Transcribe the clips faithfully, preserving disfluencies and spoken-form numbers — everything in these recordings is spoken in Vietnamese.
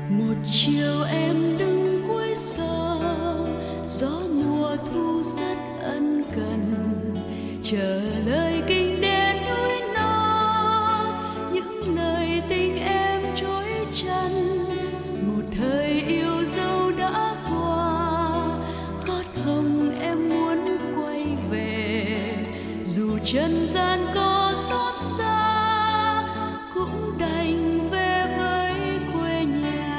một chiều em đứng cuối sông, gió mùa thu rất ân cần, chờ lời kinh đến núi non, những lời tình em trối chân. Một thời yêu dấu đã qua, gót hồng em muốn quay về, dù chân gian có xót xa cũng đành về với quê nhà.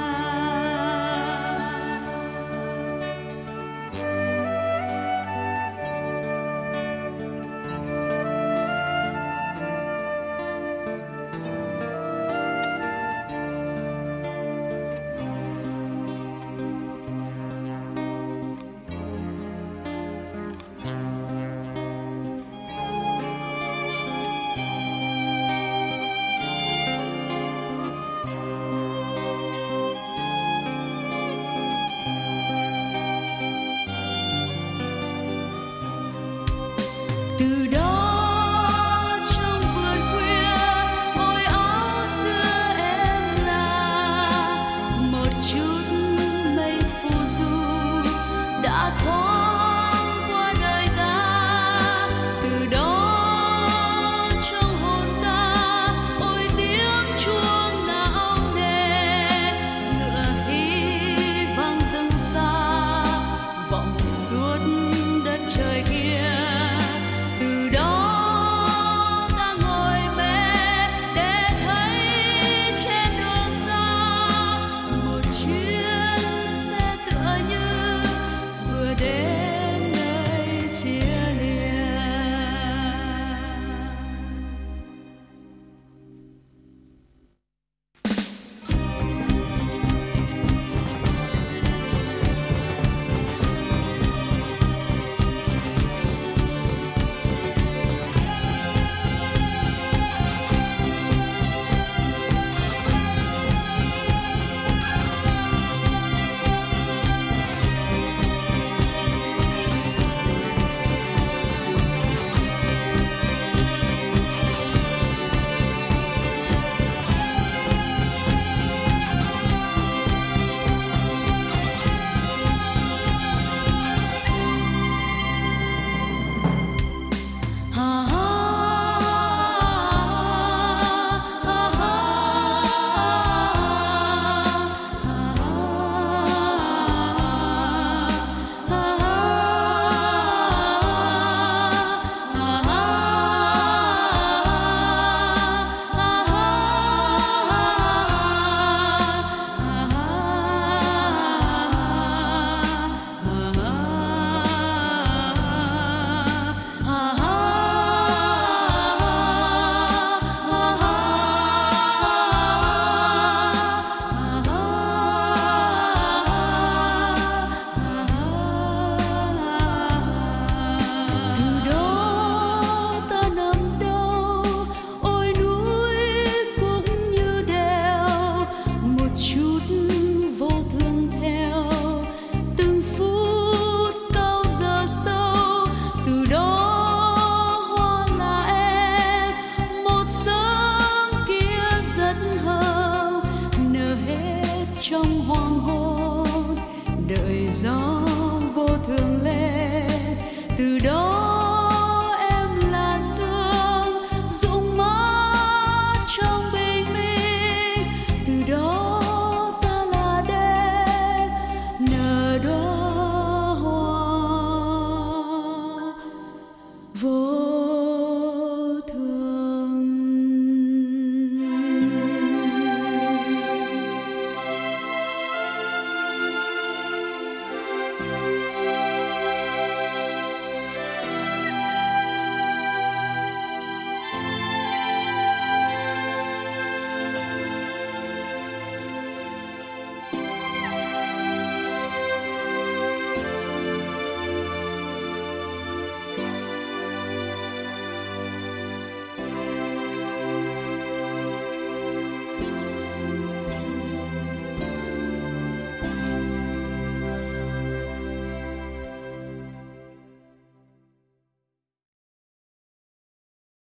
Từ đó trong vườn khuya, ôi áo xưa em là một chút mây phù du đã thoáng qua đời ta. Từ đó trong hồn ta, ôi tiếng chuông nao nề, ngựa hí vang dâng xa vọng suốt đất trời kia. Trong hoàng hôn đợi gió